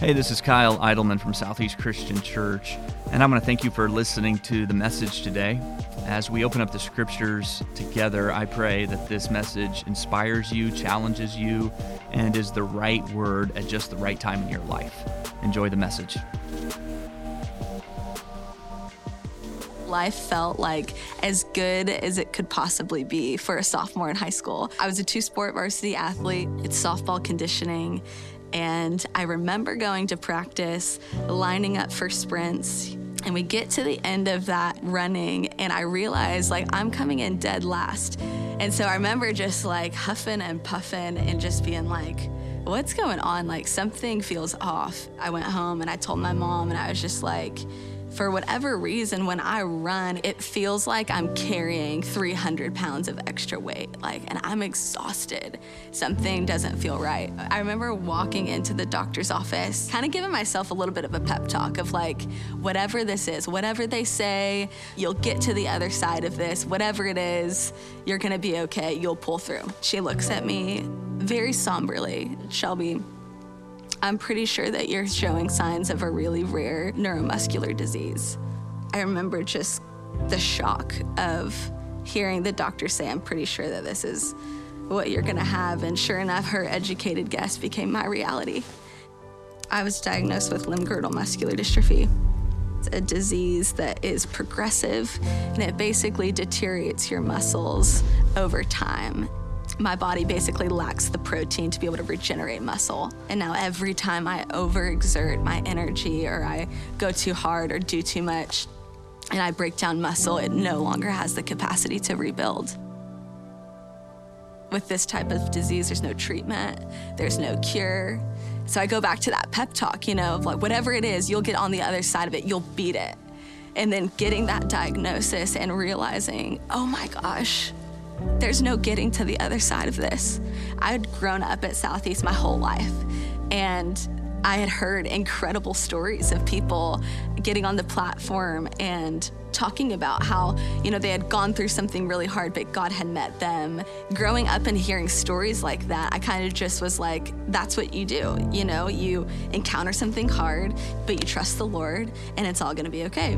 Hey, this is Kyle Eidelman from Southeast Christian Church, and I'm going to thank you for listening to the message today. As we open up the scriptures together, I pray that this message inspires you, challenges you, and is the right word at just the right time in your life. Enjoy the message. Life felt like as good as it could possibly be for a sophomore in high school. I was a two-sport varsity athlete. It's softball conditioning. And I remember going to practice, lining up for sprints, and we get to the end of that running, and I realize, I'm coming in dead last. And so I remember just, huffing and puffing and just being like, what's going on? Something feels off. I went home, and I told my mom, and I was just like, for whatever reason, when I run, it feels like I'm carrying 300 pounds of extra weight, and I'm exhausted. Something doesn't feel right. I remember walking into the doctor's office, kind of giving myself a little bit of a pep talk of whatever this is, whatever they say, you'll get to the other side of this. Whatever it is, you're gonna be okay, you'll pull through. She looks at me very somberly. Shelby, I'm pretty sure that you're showing signs of a really rare neuromuscular disease. I remember just the shock of hearing the doctor say, I'm pretty sure that this is what you're gonna have. And sure enough, her educated guess became my reality. I was diagnosed with limb-girdle muscular dystrophy. It's a disease that is progressive, and it basically deteriorates your muscles over time. My body basically lacks the protein to be able to regenerate muscle. And now every time I overexert my energy or I go too hard or do too much and I break down muscle, it no longer has the capacity to rebuild. With this type of disease, there's no treatment, there's no cure. So I go back to that pep talk, of whatever it is, you'll get on the other side of it, you'll beat it. And then getting that diagnosis and realizing, oh my gosh, there's no getting to the other side of this. I had grown up at Southeast my whole life, and I had heard incredible stories of people getting on the platform and talking about how, they had gone through something really hard, but God had met them. Growing up and hearing stories like that, I kind of just was like, that's what you do. You encounter something hard, but you trust the Lord, and it's all gonna be okay.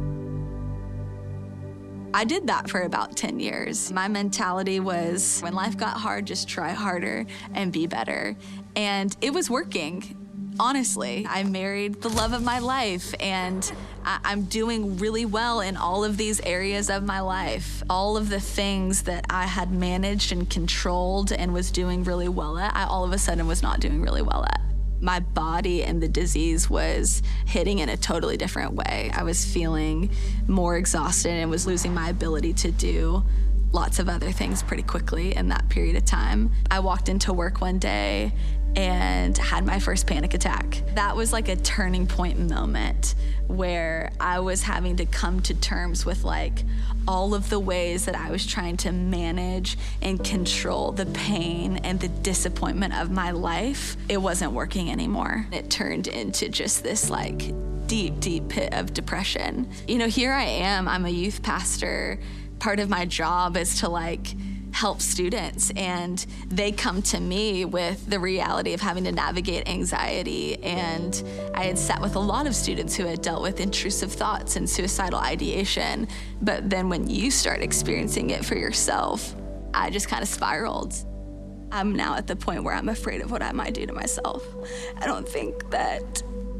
I did that for about 10 years. My mentality was, when life got hard, just try harder and be better. And it was working. Honestly, I married the love of my life, and I'm doing really well in all of these areas of my life. All of the things that I had managed and controlled and was doing really well at, I all of a sudden was not doing really well at. My body and the disease was hitting in a totally different way. I was feeling more exhausted and was losing my ability to do lots of other things pretty quickly in that period of time. I walked into work one day and had my first panic attack. That was like a turning point moment where I was having to come to terms with all of the ways that I was trying to manage and control the pain and the disappointment of my life. It wasn't working anymore. It turned into just this deep, deep pit of depression. Here I am, I'm a youth pastor. Part of my job is to help students, and they come to me with the reality of having to navigate anxiety. And I had sat with a lot of students who had dealt with intrusive thoughts and suicidal ideation. But then when you start experiencing it for yourself, I just kind of spiraled. I'm now at the point where I'm afraid of what I might do to myself. I don't think that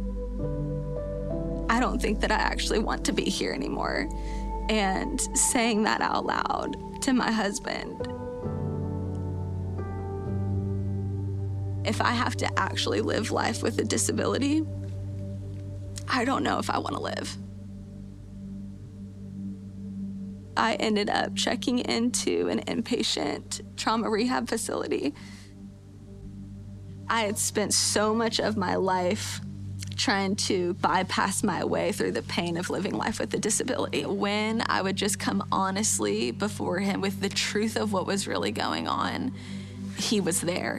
I actually want to be here anymore. And saying that out loud to my husband, if I have to actually live life with a disability, I don't know if I want to live. I ended up checking into an inpatient trauma rehab facility. I had spent so much of my life trying to bypass my way through the pain of living life with a disability. When I would just come honestly before him with the truth of what was really going on, he was there.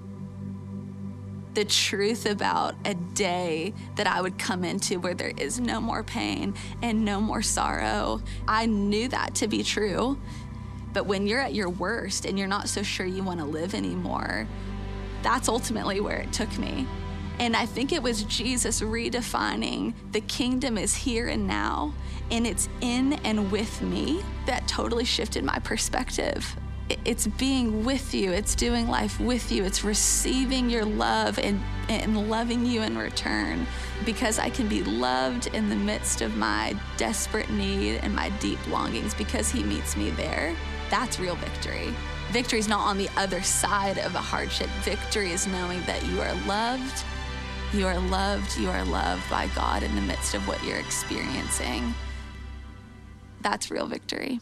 The truth about a day that I would come into where there is no more pain and no more sorrow, I knew that to be true. But when you're at your worst and you're not so sure you want to live anymore, that's ultimately where it took me. And I think it was Jesus redefining the kingdom is here and now, and it's in and with me that totally shifted my perspective. It's being with you, it's doing life with you, it's receiving your love and loving you in return, because I can be loved in the midst of my desperate need and my deep longings because he meets me there. That's real victory. Victory is not on the other side of a hardship. Victory is knowing that you are loved, you are loved, you are loved by God in the midst of what you're experiencing. That's real victory.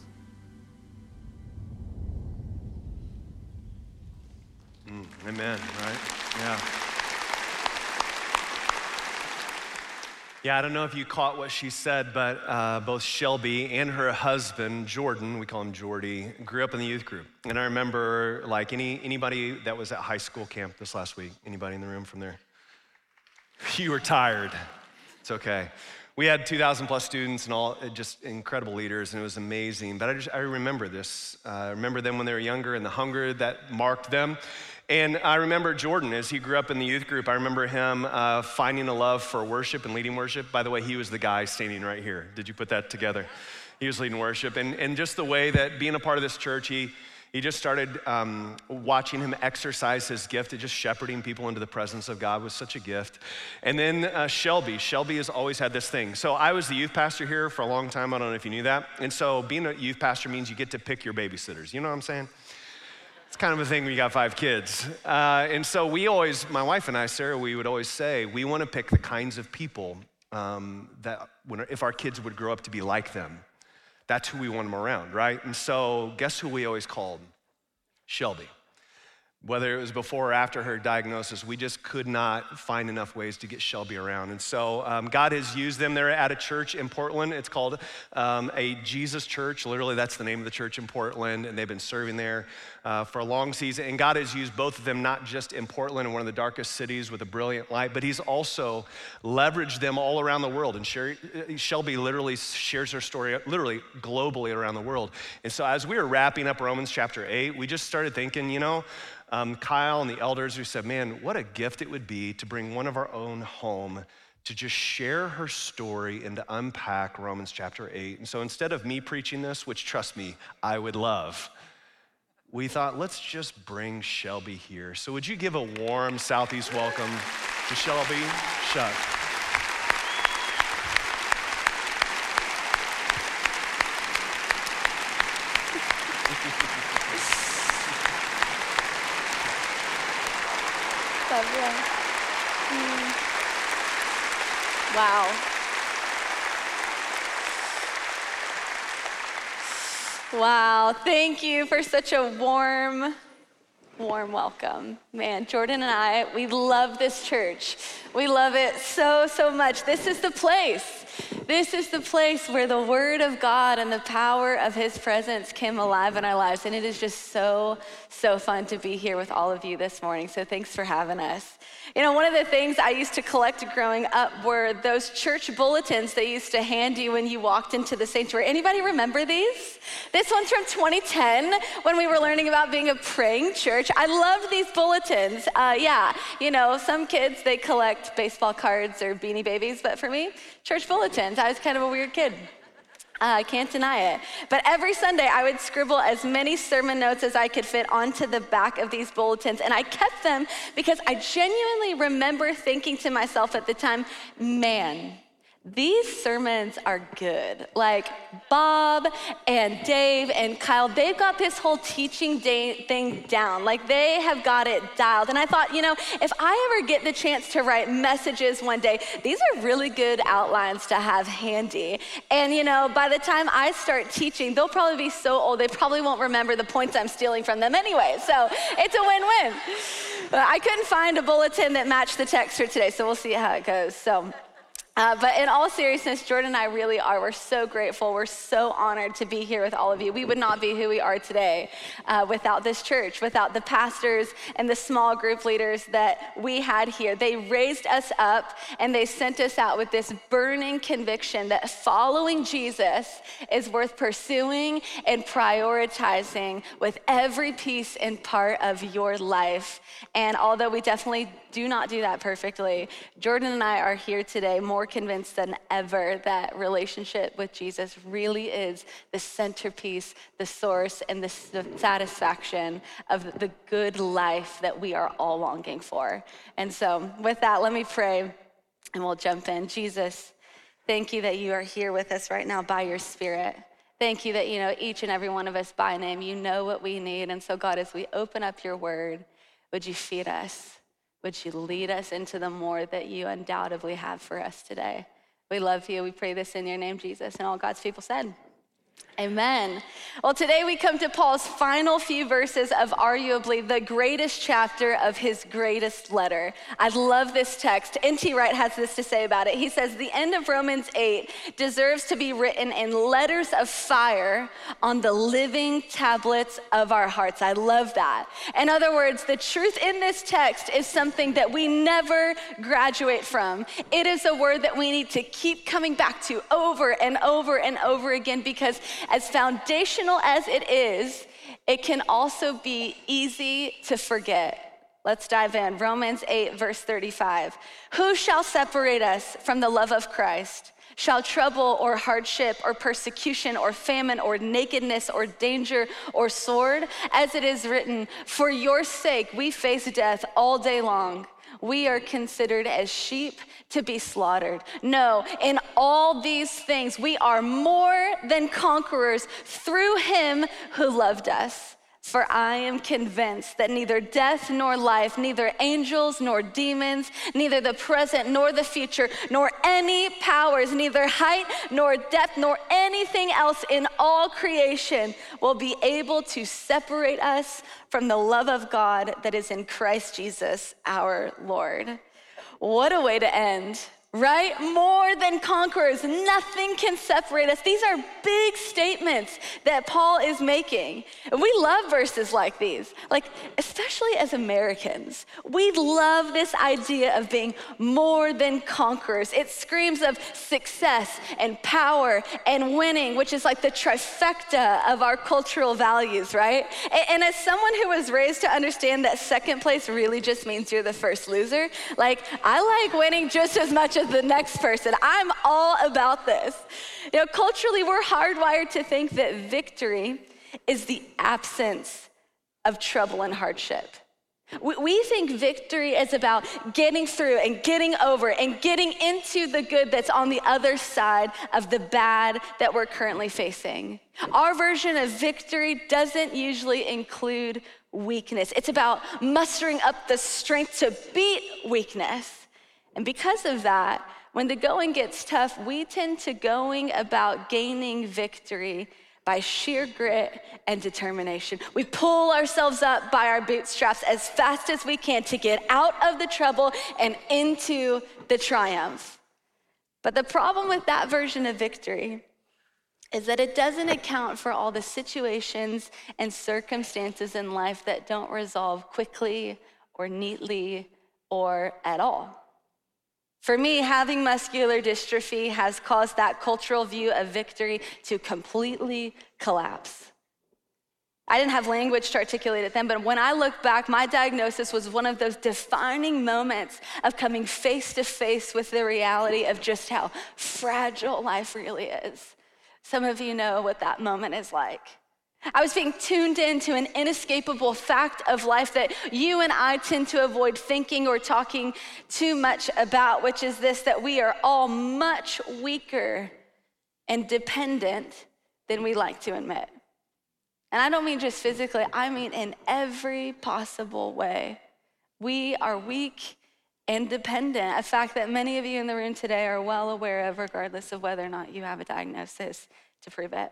Amen, right? Yeah. Yeah, I don't know if you caught what she said, but both Shelby and her husband, Jordan, we call him Jordy, grew up in the youth group. And I remember, like, anybody that was at high school camp this last week, anybody in the room from there? You were tired. It's okay. We had 2,000 plus students and all, just incredible leaders, and it was amazing. But I remember this. I remember them when they were younger and the hunger that marked them. And I remember Jordan, as he grew up in the youth group, I remember him finding a love for worship and leading worship. By the way, he was the guy standing right here. Did you put that together? He was leading worship. And just the way that being a part of this church, he just started watching him exercise his gift of just shepherding people into the presence of God was such a gift. And then Shelby has always had this thing. So I was the youth pastor here for a long time. I don't know if you knew that. And so being a youth pastor means you get to pick your babysitters. You know what I'm saying? It's kind of a thing when you got 5 kids. And so my wife and I, Sarah, we would always say, we want to pick the kinds of people if our kids would grow up to be like them, that's who we want them around, right? And so guess who we always called? Shelby. Whether it was before or after her diagnosis, we just could not find enough ways to get Shelby around. And so God has used them. They're at a church in Portland. It's called a Jesus Church. Literally, that's the name of the church in Portland. And they've been serving there for a long season. And God has used both of them, not just in Portland, in one of the darkest cities with a brilliant light, but he's also leveraged them all around the world. And Shelby literally shares her story literally globally around the world. And so as we were wrapping up Romans chapter 8, we just started thinking, Kyle and the elders, who said, man, what a gift it would be to bring one of our own home to just share her story and to unpack Romans chapter 8. And so instead of me preaching this, which trust me, I would love, we thought, let's just bring Shelby here. So would you give a warm Southeast welcome to Shelby Shuck. Wow. Wow, thank you for such a warm welcome. Man, Jordan and I, we love this church. We love it so, so much. This is the place. This is the place where the word of God and the power of his presence came alive in our lives. And it is just so, so fun to be here with all of you this morning. So thanks for having us. One of the things I used to collect growing up were those church bulletins they used to hand you when you walked into the sanctuary. Anybody remember these? This one's from 2010 when we were learning about being a praying church. I loved these bulletins. Some kids, they collect baseball cards or Beanie Babies, but for me, church bulletins. I was kind of a weird kid. I can't deny it. But every Sunday, I would scribble as many sermon notes as I could fit onto the back of these bulletins. And I kept them because I genuinely remember thinking to myself at the time, man, these sermons are good. Like Bob and Dave and Kyle, they've got this whole teaching thing down. Like they have got it dialed. And I thought, if I ever get the chance to write messages one day, these are really good outlines to have handy. And by the time I start teaching, they'll probably be so old, they probably won't remember the points I'm stealing from them anyway. So it's a win-win. But I couldn't find a bulletin that matched the text for today, so we'll see how it goes. So But in all seriousness, Jordan and I really are. We're so grateful. We're so honored to be here with all of you. We would not be who we are today without this church, without the pastors and the small group leaders that we had here. They raised us up and they sent us out with this burning conviction that following Jesus is worth pursuing and prioritizing with every piece and part of your life. And although we definitely do not do that perfectly, Jordan and I are here today more convinced than ever that relationship with Jesus really is the centerpiece, the source, and the satisfaction of the good life that we are all longing for. And so with that, let me pray and we'll jump in. Jesus, thank you that you are here with us right now by your Spirit. Thank you that you know each and every one of us by name. You know what we need. And so God, as we open up your word, would you feed us? Would you lead us into the more that you undoubtedly have for us today? We love you. We pray this in your name, Jesus. And all God's people said, amen. Well, today we come to Paul's final few verses of arguably the greatest chapter of his greatest letter. I love this text. N.T. Wright has this to say about it. He says, the end of Romans 8 deserves to be written in letters of fire on the living tablets of our hearts. I love that. In other words, the truth in this text is something that we never graduate from. It is a word that we need to keep coming back to over and over and over again, because as foundational as it is, it can also be easy to forget. Let's dive in. Romans 8, verse 35. Who shall separate us from the love of Christ? Shall trouble or hardship or persecution or famine or nakedness or danger or sword? As it is written, for your sake we face death all day long. We are considered as sheep to be slaughtered. No, in all these things, we are more than conquerors through him who loved us. For I am convinced that neither death nor life, neither angels nor demons, neither the present nor the future, nor any powers, neither height nor depth, nor anything else in all creation will be able to separate us from the love of God that is in Christ Jesus our Lord. What a way to end. Right? More than conquerors. Nothing can separate us. These are big statements that Paul is making. And we love verses like these, like especially as Americans. We love this idea of being more than conquerors. It screams of success and power and winning, which is like the trifecta of our cultural values, right? And as someone who was raised to understand that second place really just means you're the first loser, like I like winning just as much as the next person. I'm all about this. You know, culturally, we're hardwired to think that victory is the absence of trouble and hardship. We think victory is about getting through and getting over and getting into the good that's on the other side of the bad that we're currently facing. Our version of victory doesn't usually include weakness. It's about mustering up the strength to beat weakness. And because of that, when the going gets tough, we tend to going about gaining victory by sheer grit and determination. We pull ourselves up by our bootstraps as fast as we can to get out of the trouble and into the triumph. But the problem with that version of victory is that it doesn't account for all the situations and circumstances in life that don't resolve quickly or neatly or at all. For me, having muscular dystrophy has caused that cultural view of victory to completely collapse. I didn't have language to articulate it then, but when I look back, my diagnosis was one of those defining moments of coming face to face with the reality of just how fragile life really is. Some of you know what that moment is like. I was being tuned into an inescapable fact of life that you and I tend to avoid thinking or talking too much about, which is this, that we are all much weaker and dependent than we like to admit. And I don't mean just physically, I mean in every possible way. We are weak and dependent, a fact that many of you in the room today are well aware of, regardless of whether or not you have a diagnosis to prove it.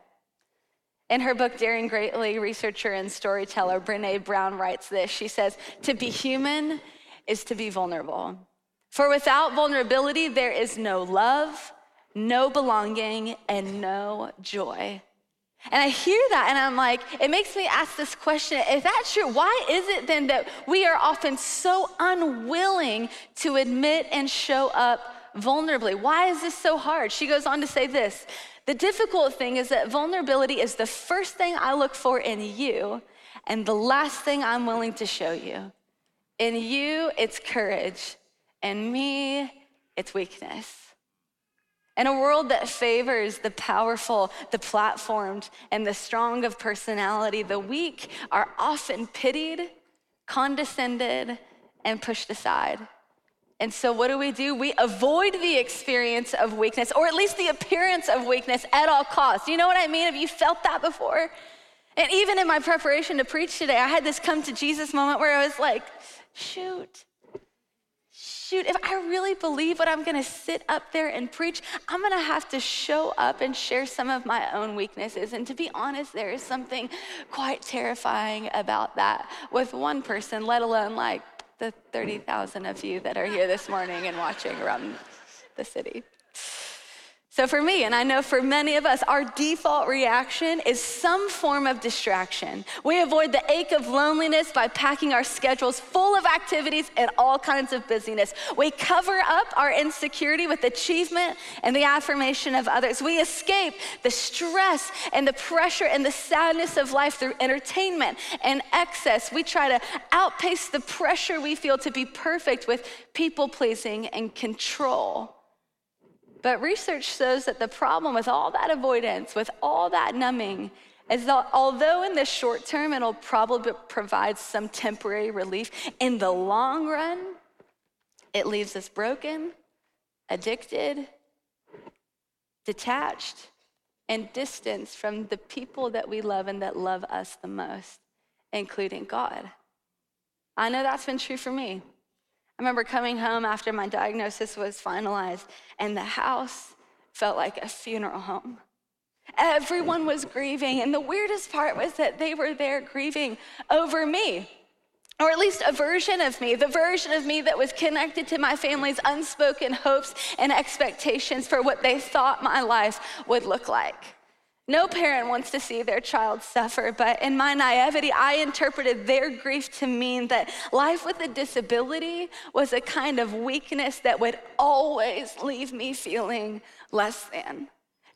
In her book, Daring Greatly, researcher and storyteller Brené Brown writes this. She says, to be human is to be vulnerable. For without vulnerability, there is no love, no belonging, and no joy. And I hear that and I'm like, it makes me ask this question, if that's true, why is it then that we are often so unwilling to admit and show up vulnerably? Why is this so hard? She goes on to say this, the difficult thing is that vulnerability is the first thing I look for in you and the last thing I'm willing to show you. In you, it's courage. In me, it's weakness. In a world that favors the powerful, the platformed, and the strong of personality, the weak are often pitied, condescended, and pushed aside. And so what do? We avoid the experience of weakness, or at least the appearance of weakness at all costs. You know what I mean? Have you felt that before? And even in my preparation to preach today, I had this come to Jesus moment where I was like, shoot, if I really believe what I'm gonna sit up there and preach, I'm gonna have to show up and share some of my own weaknesses. And to be honest, there is something quite terrifying about that with one person, let alone like the 30,000 of you that are here this morning and watching around the city. So for me, and I know for many of us, our default reaction is some form of distraction. We avoid the ache of loneliness by packing our schedules full of activities and all kinds of busyness. We cover up our insecurity with achievement and the affirmation of others. We escape the stress and the pressure and the sadness of life through entertainment and excess. We try to outpace the pressure we feel to be perfect with people pleasing and control. But research shows that the problem with all that avoidance, with all that numbing, is that although in the short term it'll probably provide some temporary relief, in the long run, it leaves us broken, addicted, detached, and distanced from the people that we love and that love us the most, including God. I know that's been true for me. I remember coming home after my diagnosis was finalized, and the house felt like a funeral home. Everyone was grieving, and the weirdest part was that they were there grieving over me, or at least a version of me, the version of me that was connected to my family's unspoken hopes and expectations for what they thought my life would look like. No parent wants to see their child suffer, but in my naivety, I interpreted their grief to mean that life with a disability was a kind of weakness that would always leave me feeling less than.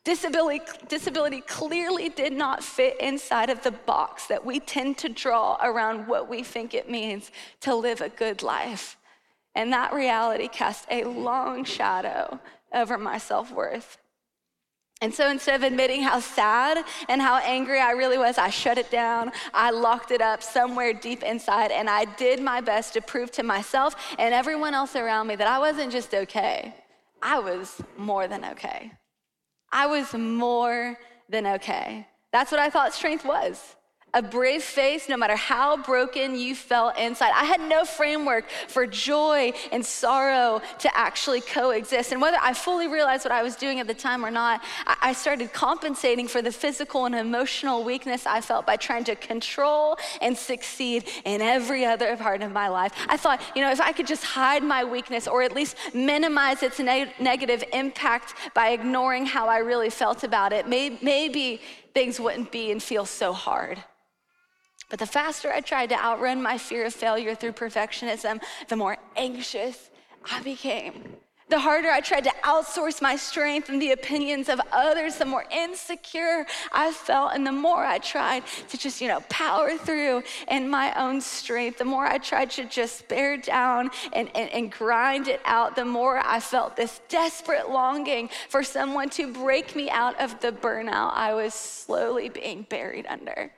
Disability clearly did not fit inside of the box that we tend to draw around what we think it means to live a good life. And that reality cast a long shadow over my self-worth. And so instead of admitting how sad and how angry I really was, I shut it down, I locked it up somewhere deep inside, and I did my best to prove to myself and everyone else around me that I wasn't just okay, I was more than okay. I was more than okay. That's what I thought strength was. A brave face, no matter how broken you felt inside. I had no framework for joy and sorrow to actually coexist. And whether I fully realized what I was doing at the time or not, I started compensating for the physical and emotional weakness I felt by trying to control and succeed in every other part of my life. I thought, if I could just hide my weakness or at least minimize its negative impact by ignoring how I really felt about it, maybe things wouldn't be and feel so hard. But the faster I tried to outrun my fear of failure through perfectionism, the more anxious I became. The harder I tried to outsource my strength and the opinions of others, the more insecure I felt. And the more I tried to just, power through in my own strength, the more I tried to just bear down and grind it out, the more I felt this desperate longing for someone to break me out of the burnout I was slowly being buried under.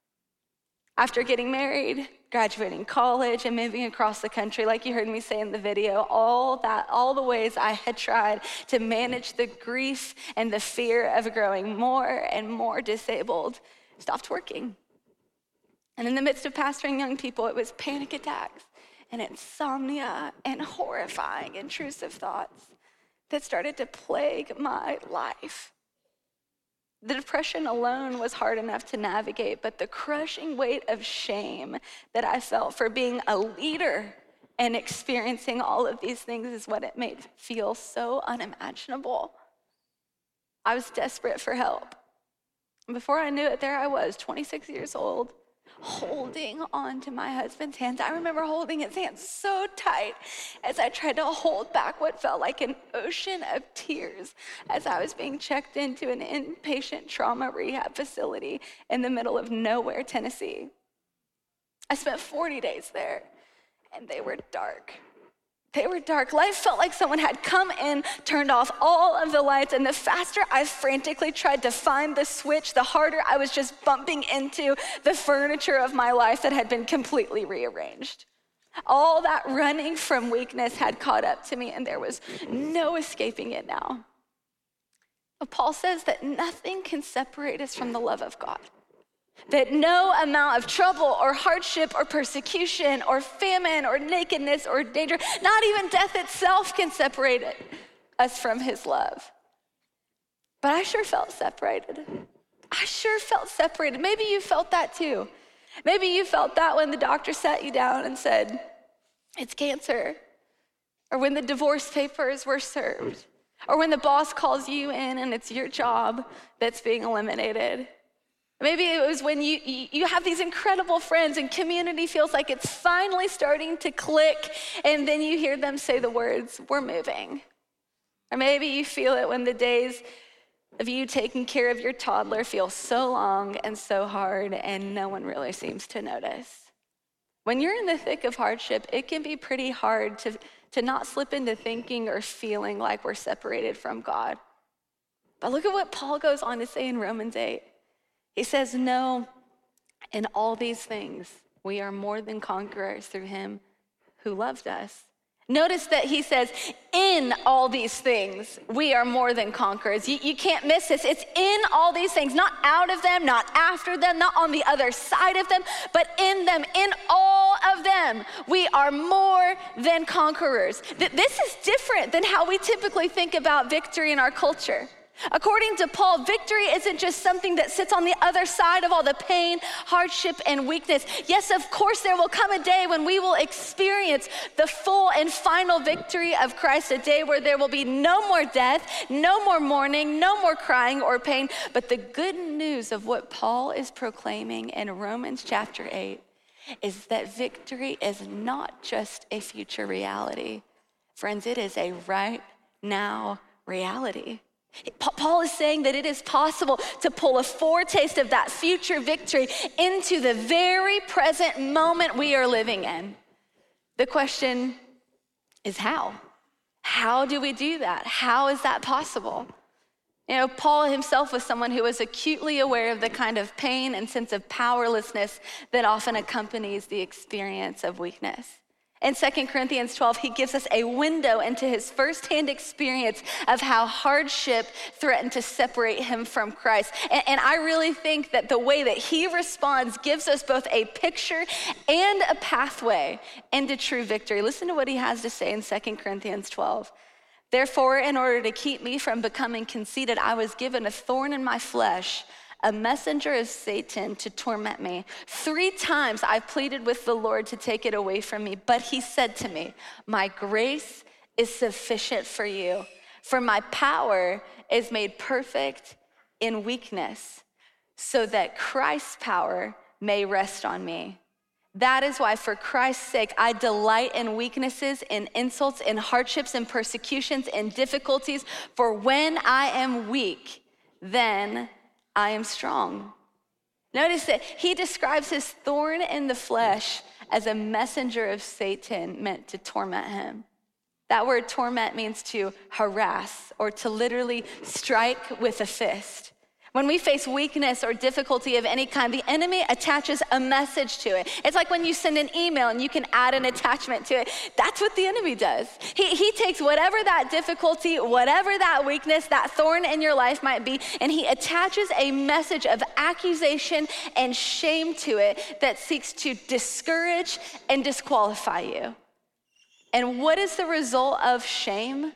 After getting married, graduating college, and moving across the country, like you heard me say in the video, all the ways I had tried to manage the grief and the fear of growing more and more disabled stopped working. And in the midst of pastoring young people, it was panic attacks and insomnia and horrifying intrusive thoughts that started to plague my life. The depression alone was hard enough to navigate, but the crushing weight of shame that I felt for being a leader And experiencing all of these things is what it made feel so unimaginable. I was desperate for help. And before I knew it, there I was, 26 years old, holding on to my husband's hands. I remember holding his hands so tight as I tried to hold back what felt like an ocean of tears as I was being checked into an inpatient trauma rehab facility in the middle of nowhere, Tennessee. I spent 40 days there, and they were dark. They were dark. Life felt like someone had come in, turned off all of the lights, and the faster I frantically tried to find the switch, the harder I was just bumping into the furniture of my life that had been completely rearranged. All that running from weakness had caught up to me, and there was no escaping it now. But Paul says that nothing can separate us from the love of God. That no amount of trouble or hardship or persecution or famine or nakedness or danger, not even death itself can separate us from his love. But I sure felt separated. I sure felt separated. Maybe you felt that too. Maybe you felt that when the doctor sat you down and said, it's cancer. Or when the divorce papers were served. Or when the boss calls you in and it's your job that's being eliminated. Maybe it was when you have these incredible friends and community feels like it's finally starting to click, and then you hear them say the words, we're moving. Or maybe you feel it when the days of you taking care of your toddler feel so long and so hard and no one really seems to notice. When you're in the thick of hardship, it can be pretty hard to not slip into thinking or feeling like we're separated from God. But look at what Paul goes on to say in Romans 8. He says, no, in all these things, we are more than conquerors through him who loved us. Notice that he says, in all these things, we are more than conquerors. You can't miss this. It's in all these things, not out of them, not after them, not on the other side of them, but in them, in all of them, we are more than conquerors. This is different than how we typically think about victory in our culture. According to Paul, victory isn't just something that sits on the other side of all the pain, hardship, and weakness. Yes, of course, there will come a day when we will experience the full and final victory of Christ, a day where there will be no more death, no more mourning, no more crying or pain. But the good news of what Paul is proclaiming in Romans chapter 8 is that victory is not just a future reality. Friends, it is a right now reality. Paul is saying that it is possible to pull a foretaste of that future victory into the very present moment we are living in. The question is how? How do we do that? How is that possible? You know, Paul himself was someone who was acutely aware of the kind of pain and sense of powerlessness that often accompanies the experience of weakness. In 2 Corinthians 12, he gives us a window into his firsthand experience of how hardship threatened to separate him from Christ. And I really think that the way that he responds gives us both a picture and a pathway into true victory. Listen to what he has to say in 2 Corinthians 12. Therefore, in order to keep me from becoming conceited, I was given a thorn in my flesh, a messenger of Satan to torment me. 3 times I pleaded with the Lord to take it away from me, but he said to me, my grace is sufficient for you, for my power is made perfect in weakness, so that Christ's power may rest on me. That is why, for Christ's sake, I delight in weaknesses, in insults, in hardships, in persecutions, in difficulties, for when I am weak, then I am strong. Notice that he describes his thorn in the flesh as a messenger of Satan meant to torment him. That word torment means to harass or to literally strike with a fist. When we face weakness or difficulty of any kind, the enemy attaches a message to it. It's like when you send an email and you can add an attachment to it. That's what the enemy does. He takes whatever that difficulty, whatever that weakness, that thorn in your life might be, and he attaches a message of accusation and shame to it that seeks to discourage and disqualify you. And what is the result of shame?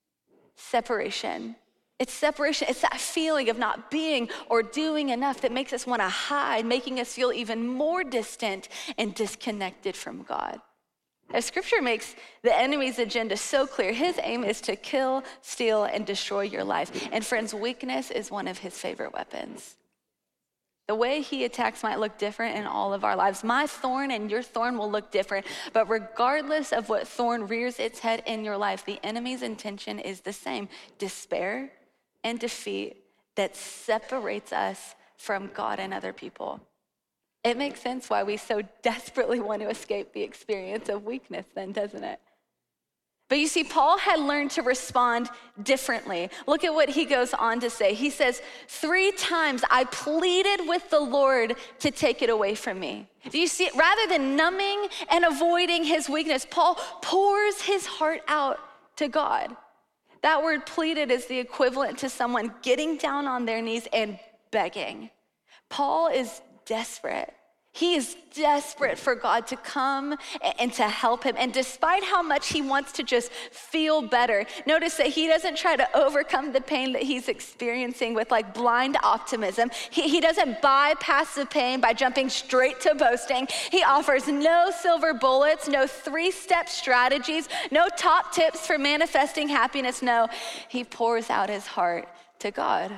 Separation. It's separation. It's that feeling of not being or doing enough that makes us want to hide, making us feel even more distant and disconnected from God. As Scripture makes the enemy's agenda so clear, his aim is to kill, steal, and destroy your life. And friends, weakness is one of his favorite weapons. The way he attacks might look different in all of our lives. My thorn and your thorn will look different, but regardless of what thorn rears its head in your life, the enemy's intention is the same: despair and defeat that separates us from God and other people. It makes sense why we so desperately want to escape the experience of weakness then, doesn't it? But you see, Paul had learned to respond differently. Look at what he goes on to say. He says, 3 times I pleaded with the Lord to take it away from me. Do you see it? Rather than numbing and avoiding his weakness, Paul pours his heart out to God. That word pleaded is the equivalent to someone getting down on their knees and begging. Paul is desperate. He is desperate for God to come and to help him. And despite how much he wants to just feel better, notice that he doesn't try to overcome the pain that he's experiencing with like blind optimism. He doesn't bypass the pain by jumping straight to boasting. He offers no silver bullets, no 3-step strategies, no top tips for manifesting happiness. No, he pours out his heart to God.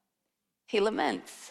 He laments.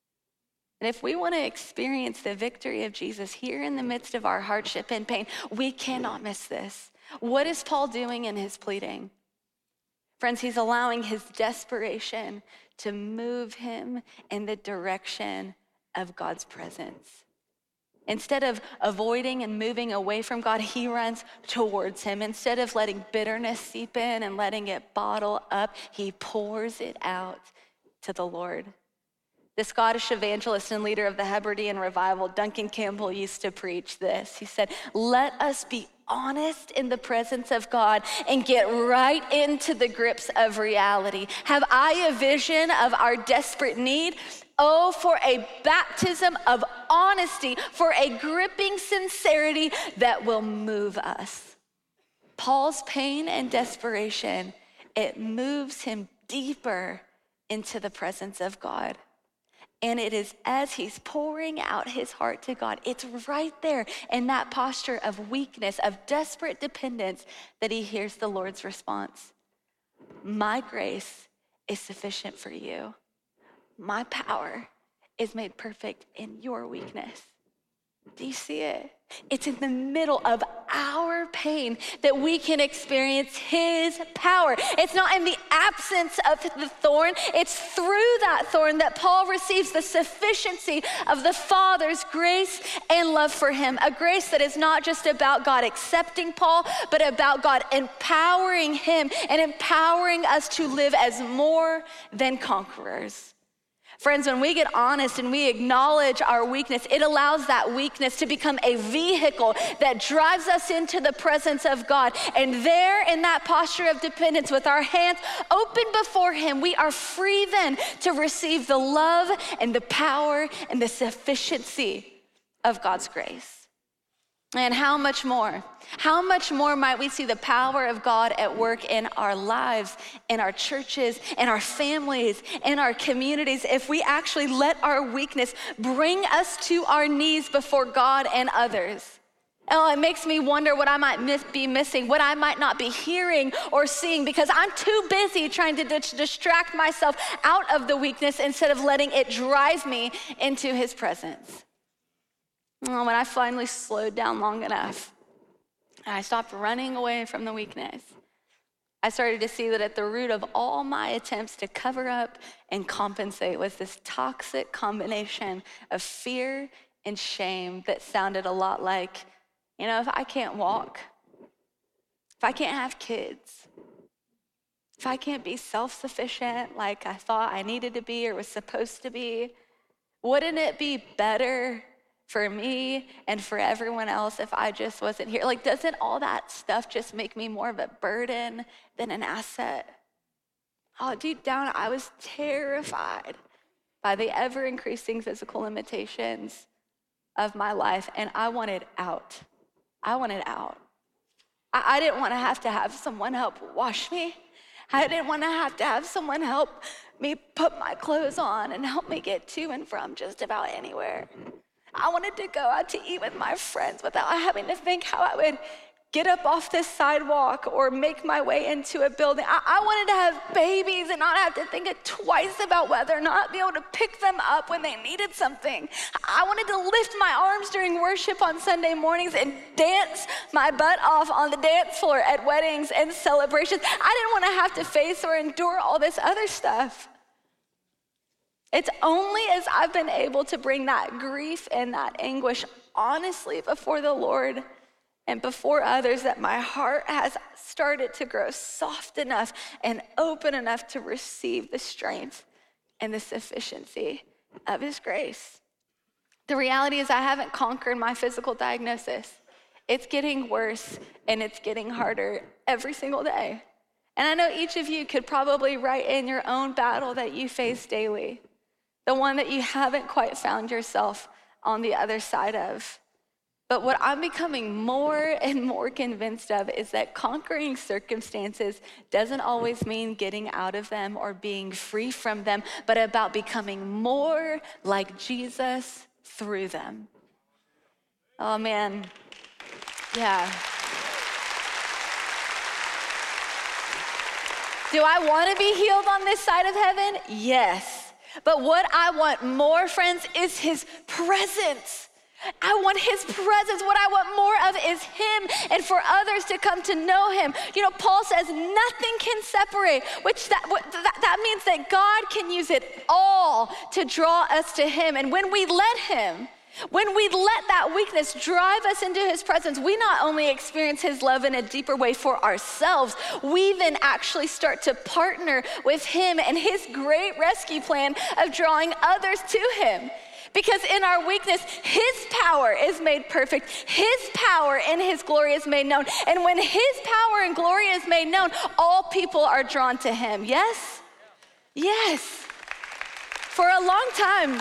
And if we want to experience the victory of Jesus here in the midst of our hardship and pain, we cannot miss this. What is Paul doing in his pleading? Friends, he's allowing his desperation to move him in the direction of God's presence. Instead of avoiding and moving away from God, he runs towards him. Instead of letting bitterness seep in and letting it bottle up, he pours it out to the Lord. The Scottish evangelist and leader of the Hebridean revival, Duncan Campbell, used to preach this. He said, let us be honest in the presence of God and get right into the grips of reality. Have I a vision of our desperate need? Oh, for a baptism of honesty, for a gripping sincerity that will move us. Paul's pain and desperation, it moves him deeper into the presence of God. And it is as he's pouring out his heart to God, it's right there in that posture of weakness, of desperate dependence, that he hears the Lord's response. My grace is sufficient for you. My power is made perfect in your weakness. Do you see it? It's in the middle of our pain that we can experience his power. It's not in the absence of the thorn. It's through that thorn that Paul receives the sufficiency of the Father's grace and love for him. A grace that is not just about God accepting Paul, but about God empowering him and empowering us to live as more than conquerors. Friends, when we get honest and we acknowledge our weakness, it allows that weakness to become a vehicle that drives us into the presence of God. And there in that posture of dependence with our hands open before him, we are free then to receive the love and the power and the sufficiency of God's grace. And how much more might we see the power of God at work in our lives, in our churches, in our families, in our communities, if we actually let our weakness bring us to our knees before God and others. Oh, it makes me wonder what I might be missing, what I might not be hearing or seeing, because I'm too busy trying to distract myself out of the weakness instead of letting it drive me into his presence. When I finally slowed down long enough, and I stopped running away from the weakness, I started to see that at the root of all my attempts to cover up and compensate was this toxic combination of fear and shame that sounded a lot like, if I can't walk, if I can't have kids, if I can't be self-sufficient like I thought I needed to be or was supposed to be, wouldn't it be better for me and for everyone else if I just wasn't here? Like, doesn't all that stuff just make me more of a burden than an asset? Oh, deep down, I was terrified by the ever-increasing physical limitations of my life, and I wanted out. I wanted out. I didn't want to have someone help wash me. I didn't want to have someone help me put my clothes on and help me get to and from just about anywhere. I wanted to go out to eat with my friends without having to think how I would get up off this sidewalk or make my way into a building. I wanted to have babies and not have to think twice about whether or not be able to pick them up when they needed something. I wanted to lift my arms during worship on Sunday mornings and dance my butt off on the dance floor at weddings and celebrations. I didn't want to have to face or endure all this other stuff. It's only as I've been able to bring that grief and that anguish honestly before the Lord and before others that my heart has started to grow soft enough and open enough to receive the strength and the sufficiency of his grace. The reality is I haven't conquered my physical diagnosis. It's getting worse and it's getting harder every single day. And I know each of you could probably write in your own battle that you face daily, the one that you haven't quite found yourself on the other side of. But what I'm becoming more and more convinced of is that conquering circumstances doesn't always mean getting out of them or being free from them, but about becoming more like Jesus through them. Oh man, yeah. Do I want to be healed on this side of heaven? Yes. But what I want more, friends, is his presence. I want his presence. What I want more of is him and for others to come to know him. You know, Paul says nothing can separate, which that means that God can use it all to draw us to him. And when we let him, when we let that weakness drive us into his presence, we not only experience his love in a deeper way for ourselves, we then actually start to partner with him and his great rescue plan of drawing others to him. Because in our weakness, his power is made perfect. His power in his glory is made known. And when his power and glory is made known, all people are drawn to him. Yes? Yes. For a long time,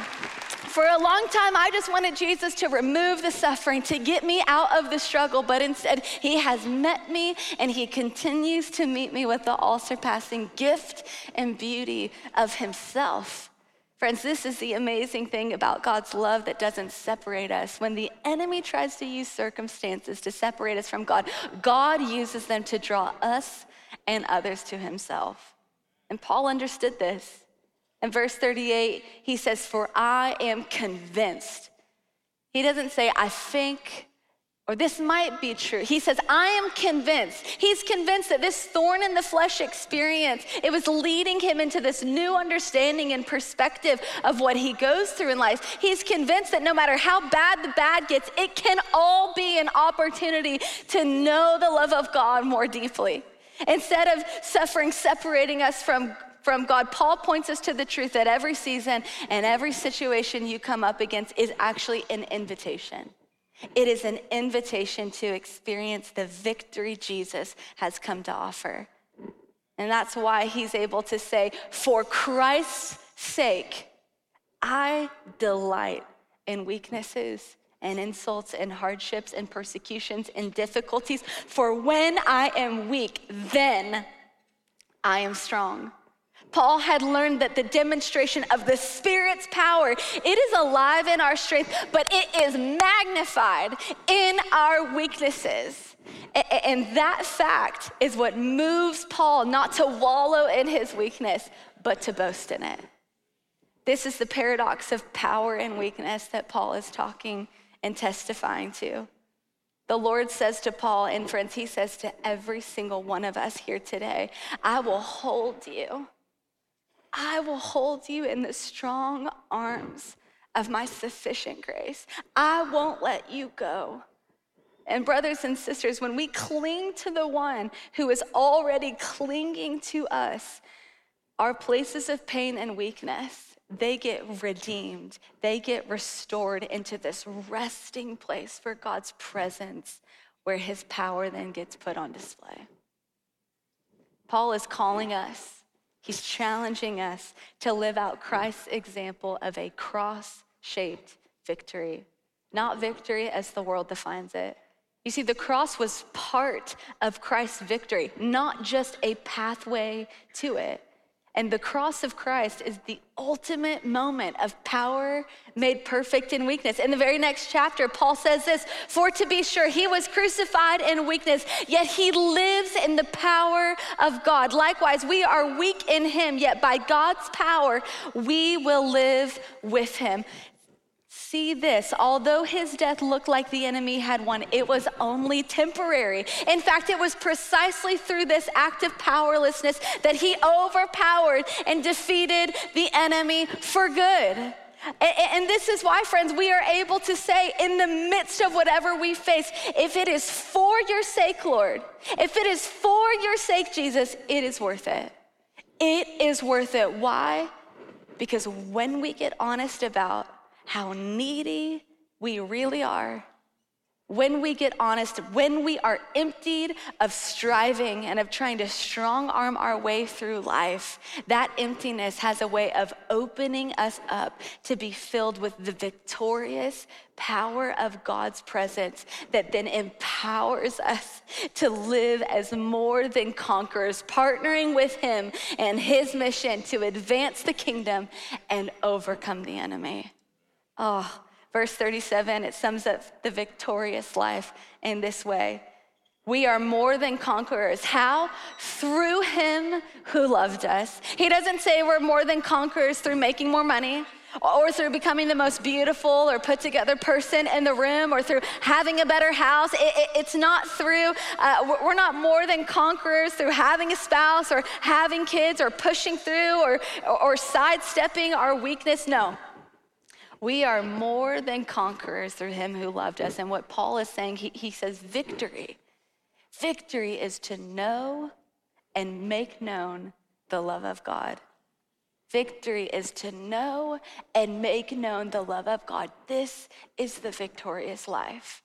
I just wanted Jesus to remove the suffering, to get me out of the struggle, but instead he has met me and he continues to meet me with the all-surpassing gift and beauty of himself. Friends, this is the amazing thing about God's love that doesn't separate us. When the enemy tries to use circumstances to separate us from God, God uses them to draw us and others to himself. And Paul understood this. In verse 38, he says, "For I am convinced." He doesn't say, "I think," or "this might be true." He says, "I am convinced." He's convinced that this thorn in the flesh experience, it was leading him into this new understanding and perspective of what he goes through in life. He's convinced that no matter how bad the bad gets, it can all be an opportunity to know the love of God more deeply. Instead of suffering separating us from God, Paul points us to the truth that every season and every situation you come up against is actually an invitation. It is an invitation to experience the victory Jesus has come to offer. And that's why he's able to say, "For Christ's sake, I delight in weaknesses and insults and hardships and persecutions and difficulties. For when I am weak, then I am strong." Paul had learned that the demonstration of the Spirit's power, it is alive in our strength, but it is magnified in our weaknesses. And that fact is what moves Paul not to wallow in his weakness, but to boast in it. This is the paradox of power and weakness that Paul is talking and testifying to. The Lord says to Paul, and friends, he says to every single one of us here today, "I will hold you. I will hold you in the strong arms of my sufficient grace. I won't let you go." And brothers and sisters, when we cling to the one who is already clinging to us, our places of pain and weakness, they get redeemed. They get restored into this resting place for God's presence, where his power then gets put on display. Paul is calling us. He's challenging us to live out Christ's example of a cross-shaped victory, not victory as the world defines it. You see, the cross was part of Christ's victory, not just a pathway to it. And the cross of Christ is the ultimate moment of power made perfect in weakness. In the very next chapter, Paul says this, "For to be sure, he was crucified in weakness, yet he lives in the power of God. Likewise, we are weak in him, yet by God's power, we will live with him." See this, although his death looked like the enemy had won, it was only temporary. In fact, it was precisely through this act of powerlessness that he overpowered and defeated the enemy for good. And this is why, friends, we are able to say in the midst of whatever we face, if it is for your sake, Lord, if it is for your sake, Jesus, it is worth it. It is worth it. Why? Because when we get honest about how needy we really are, when we get honest, when we are emptied of striving and of trying to strong arm our way through life, that emptiness has a way of opening us up to be filled with the victorious power of God's presence that then empowers us to live as more than conquerors, partnering with him and his mission to advance the kingdom and overcome the enemy. Oh, verse 37, it sums up the victorious life in this way. We are more than conquerors. How? Through him who loved us. He doesn't say we're more than conquerors through making more money or through becoming the most beautiful or put together person in the room or through having a better house. It's not through, we're not more than conquerors through having a spouse or having kids or pushing through or sidestepping our weakness. No. We are more than conquerors through him who loved us. And what Paul is saying, he says victory. Victory is to know and make known the love of God. Victory is to know and make known the love of God. This is the victorious life.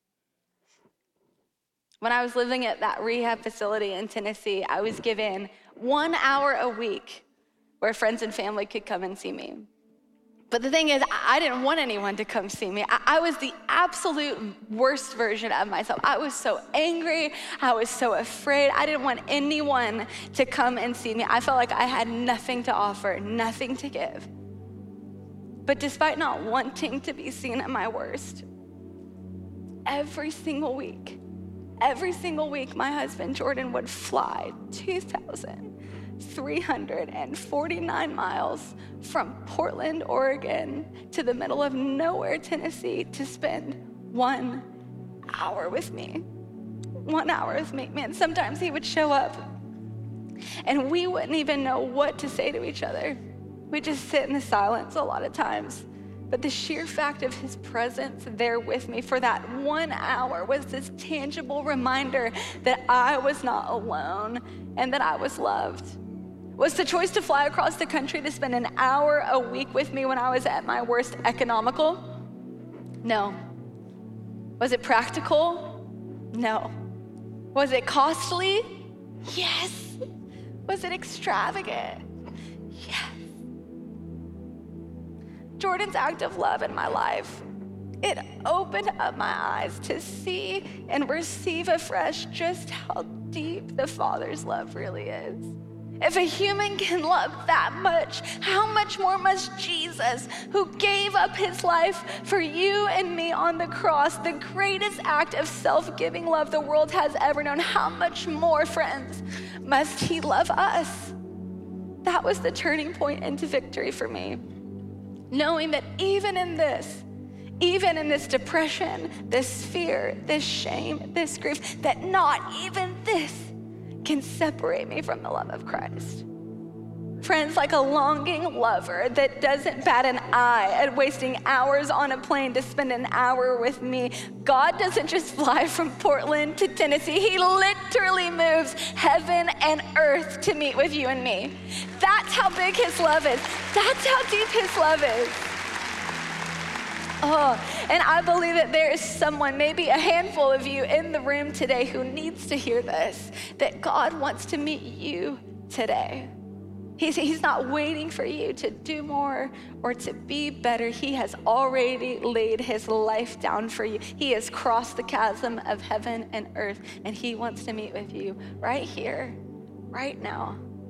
When I was living at that rehab facility in Tennessee, I was given 1 hour a week where friends and family could come and see me. But the thing is, I didn't want anyone to come see me. I was the absolute worst version of myself. I was so angry. I was so afraid. I didn't want anyone to come and see me. I felt like I had nothing to offer, nothing to give. But despite not wanting to be seen at my worst, every single week, my husband, Jordan, would fly 2,349 miles from Portland, Oregon to the middle of nowhere, Tennessee to spend 1 hour with me. 1 hour with me. Man, sometimes he would show up and we wouldn't even know what to say to each other. We'd just sit in the silence a lot of times. But the sheer fact of his presence there with me for that 1 hour was this tangible reminder that I was not alone and that I was loved. Was the choice to fly across the country to spend an hour a week with me when I was at my worst economical? No. Was it practical? No. Was it costly? Yes. Was it extravagant? Yes. Jordan's act of love in my life, it opened up my eyes to see and receive afresh just how deep the Father's love really is. If a human can love that much, how much more must Jesus, who gave up his life for you and me on the cross, the greatest act of self-giving love the world has ever known, how much more, friends, must he love us? That was the turning point into victory for me. Knowing that even in this depression, this fear, this shame, this grief, that not even this can separate me from the love of Christ. Friends, like a longing lover that doesn't bat an eye at wasting hours on a plane to spend an hour with me, God doesn't just fly from Portland to Tennessee. He literally moves heaven and earth to meet with you and me. That's how big his love is. That's how deep his love is. Oh, and I believe that there is someone, maybe a handful of you in the room today who needs to hear this, that God wants to meet you today. He's not waiting for you to do more or to be better. He has already laid his life down for you. He has crossed the chasm of heaven and earth, and he wants to meet with you right here, right now.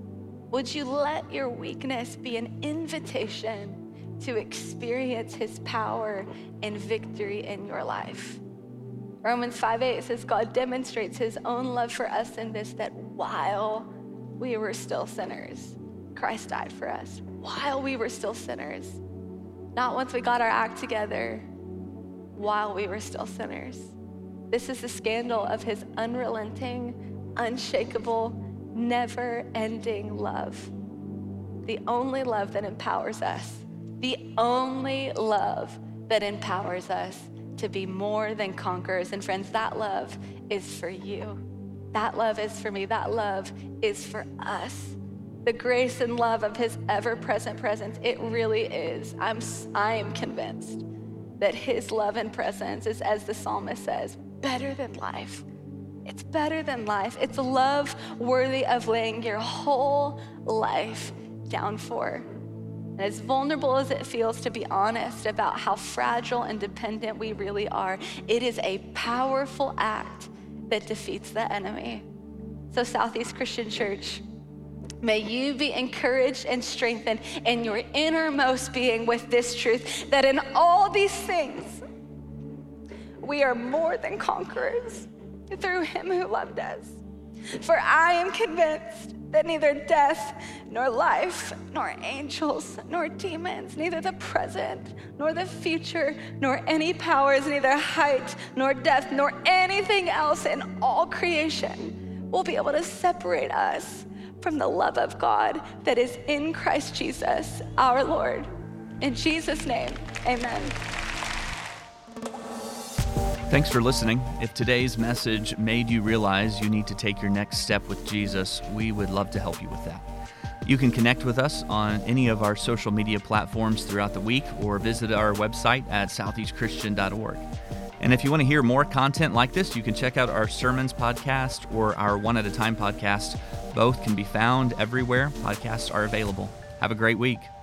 Would you let your weakness be an invitation to experience his power and victory in your life? Romans 5:8 says, God demonstrates his own love for us in this, that while we were still sinners, Christ died for us. While we were still sinners. Not once we got our act together, while we were still sinners. This is the scandal of his unrelenting, unshakable, never-ending love. The only love that empowers us. The only love that empowers us to be more than conquerors. And friends, that love is for you. That love is for me. That love is for us. The grace and love of his ever-present presence, it really is. I am convinced that his love and presence is, as the psalmist says, better than life. It's better than life. It's love worthy of laying your whole life down for. And as vulnerable as it feels to be honest about how fragile and dependent we really are, it is a powerful act that defeats the enemy. So Southeast Christian Church, may you be encouraged and strengthened in your innermost being with this truth, that in all these things, we are more than conquerors through him who loved us. For I am convinced that neither death, nor life, nor angels, nor demons, neither the present, nor the future, nor any powers, neither height, nor depth, nor anything else in all creation will be able to separate us from the love of God that is in Christ Jesus, our Lord. In Jesus' name, amen. Thanks for listening. If today's message made you realize you need to take your next step with Jesus, we would love to help you with that. You can connect with us on any of our social media platforms throughout the week or visit our website at southeastchristian.org. And if you want to hear more content like this, you can check out our Sermons podcast or our One at a Time podcast. Both can be found everywhere podcasts are available. Have a great week.